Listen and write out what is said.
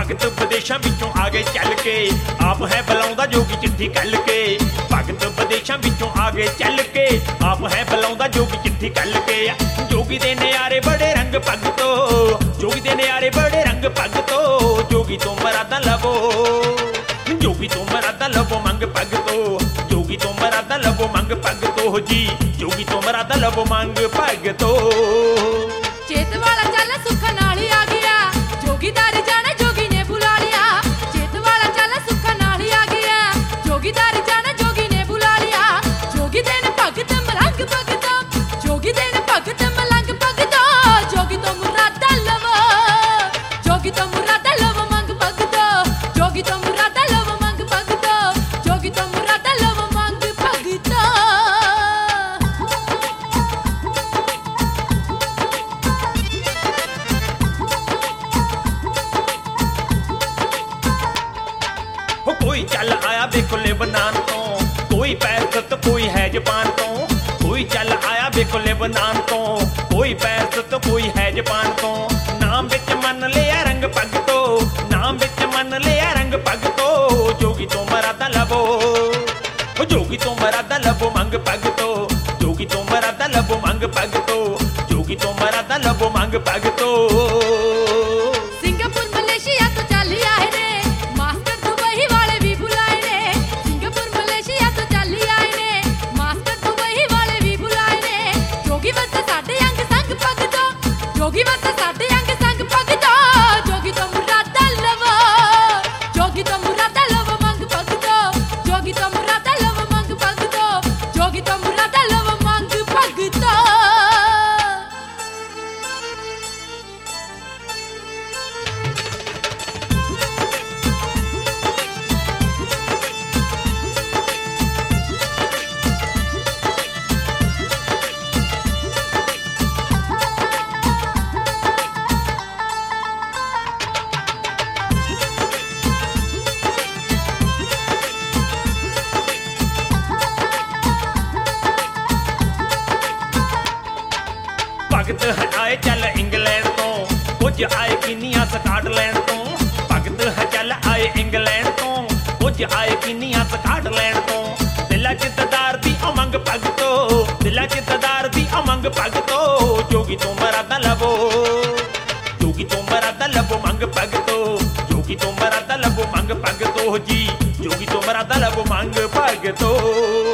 ਭਗਤ ਵਿਦੇਸ਼ਾਂ ਵਿੱਚੋਂ ਆ ਗਏ ਚੱਲ ਕੇ, ਆਪ ਹੈ ਬੁਲਾਉਂਦਾ ਜੋਗੀ ਚਿੱਠੀ ਕੱਲ ਕੇ। ਭਗਤ ਵਿਦੇਸ਼ਾਂ ਵਿੱਚੋਂ ਆ ਗਏ ਚੱਲ ਕੇ, ਆਪ ਹੈ ਬੁਲਾਉਂਦਾ ਜੋਗੀ ਚਿੱਠੀ ਕੱਲ ਕੇ। ਜੋਗੀ ਦੇ ਨਿਆਰੇ ਬੜੇ ਰੰਗ ਪੱਗ ਤੋਂ, ਜੋਗੀ ਦੇ ਨਿਆਰੇ ਬੜੇ ਰੰਗ ਪੱਗ ਤੋਂ। ਜੋਗੀ ਤੋਂ ਮਰਾਦਾਂ ਲਵੋ, ਜੋਗੀ ਤੋਂ ਮਰਾਦਾਂ ਲਵੋ ਮੰਗ ਪੱਗ ਤੋਂ। ਜੋਗੀ ਤੋਂ ਮਰਾਦਾਂ ਲਵੋ ਮੰਗ ਪੱਗ ਤੋਂ ਜੀ, ਜੋਗੀ ਤੋਂ ਮਰਾਦਾਂ ਲਵੋ ਮੰਗ ਪੱਗ ਤੋਂ। ਚੇਤ ਵਾਲਾ ਚੱਲ ਸੁੱਖ ਨਾਲ ਹੀ ਆ ਗਿਆ, ਜੋਗੀਦਾਰ ਜਾਣਾ ਜੋਗੀ ਨੇ ਬੁਲਾ ਲਿਆ। ਚੇਤ ਵਾਲਾ ਚੱਲ ਸੁੱਖ ਨਾਲ ਹੀ ਆ ਗਿਆ, ਜੋਗੀਦਾਰ ਜਾਣਾ ਜੋਗੀ ਨੇ ਬੁਲਾ ਲਿਆ। ਜੋਗੀ ਦੇਣ ਭਗਤ ਮਲੰਗ ਭਗਤੋ, ਜੋਗੀ ਦੇਣ ਭਗਤ ਮਲੰਗ ਭਗਤੋ। ਜੋਗੀ ਤੋਂ ਮੁਰਾਦਾਂ ਲਵੋ, ਜੋਗੀ ਤੋਂ ਮੁਰਾਦਾਂ ਲਵੋ ਮੰਗ ਭਗਤੋ। ਜੋਗੀ ਤੋਂ ਮੁਰਾਦਾਂ ਲਵੋ ਮੰਗ ਭਗਤੋ, ਜੋਗੀ ਤੋਂ ਮੁਰਾਦਾਂ ਲਵੋ ਮੰਗ ਭਗਤੋ। कोई चल आया देखो लेबनान तो, कोई पैरत कोई है जापान तो। कोई चल आया देखो लेबनान तो, कोई पैरत कोई है जापान तो। नाम विच मन लिया रंग पग तो, नाम विच मन लिया रंग पग तो। जोगी तो मरादा लवो, जोगी तो मरादा लवो मंग पग तो। जोगी तो मरादा लवो मंग पग तो। जोगी तो मरादा लवो मंग पग तो। ਸਿੰਗਾਪੁਰ ਮਲੇਸ਼ੀਆ ਤੋਂ ਚੱਲ ਆਏ ਨੇ, ਮਾਸਟਰ ਦੁਬਈ ਵਾਲੇ ਵੀ ਬੁਲਾਏ ਨੇ। ਸਿੰਗਾਪੁਰ ਮਲੇਸ਼ੀਆ ਤੋਂ ਚੱਲ ਆਏ ਨੇ, ਮਾਸਟਰ ਦੁਬਈ ਵਾਲੇ ਵੀ ਬੁਲਾਏ ਨੇ। ਜੋਗੀ ਵਸਤ ਸਾਡੇ ਅੰਗ ਸੰਗ ਪੱਗ ਤੋਂ, ਜੋਗੀ ਵਸਤ ਸਾਡੇ ਅੰਗ ਸੰਗ ਪੱਗ ਤੋਂ। ਜੋਗੀ ਤੋਂ ਮੁਰਾਦਾਂ ਲਵੋ, ਜੋਗੀ ਤੋਂ ਮੁਰਾਦਾਂ ਲਵੋ ਮੰਗ ਪੱਗ ਤੋਂ। ਜੋਗੀ ਤੋਂ ਮੁਰਾਦਾਂ ਲਵੋ ਮੰਗ ਪੱਗ ਤੋਂ। ਜੋਗੀ ਤੋਂ ਮੁਰਾਦਾਂ ਲਵੋ ਮੰਗ ਪੱਗ ਤੋਂ। ਭਗਤ ਹਟਾਏ ਚੱਲ ਇੰਗਲੈਂਡ ਤੋਂ, ਕੁਝ ਆਏ ਕਿੰਨੀਆਂ ਸਕਾਟਲੈਂਡ ਤੋਂ। ਭਗਤ ਹੈ ਚੱਲ ਆਏ ਇੰਗਲੈਂਡ ਤੋਂ, ਕੁਝ ਆਏ ਕਿੰਨੀਆਂ ਸਕਾਟਲੈਂਡ ਤੋਂ। ਦਿਲਾਂ ਚ ਦਦਾਰ ਦੀ ਅਮੰਗ ਪੱਗ ਤੋਂ, ਦਿਲਾਂ ਚ ਦਦਾਰ ਦੀ ਅਮੰਗ ਪੱਗ ਤੋਂ। ਜੋਗੀ ਤੋਂ ਮਰਾਦਾਂ ਲਵੋ, ਜੋਗੀ ਤੋਂ ਮਰਾਦਾਂ ਲਵੋ ਮੰਗ ਪੱਗ ਤੋਂ। ਜੋਗੀ ਤੋਂ ਮਰਾਦਾਂ ਲਵੋ ਮੰਗ ਪੱਗ ਤੋਂ ਜੀ, ਜੋਗੀ ਤੋਂ ਮਰਾਦਾਂ ਲਵੋ ਮੰਗ ਪੱਗ ਤੋਂ।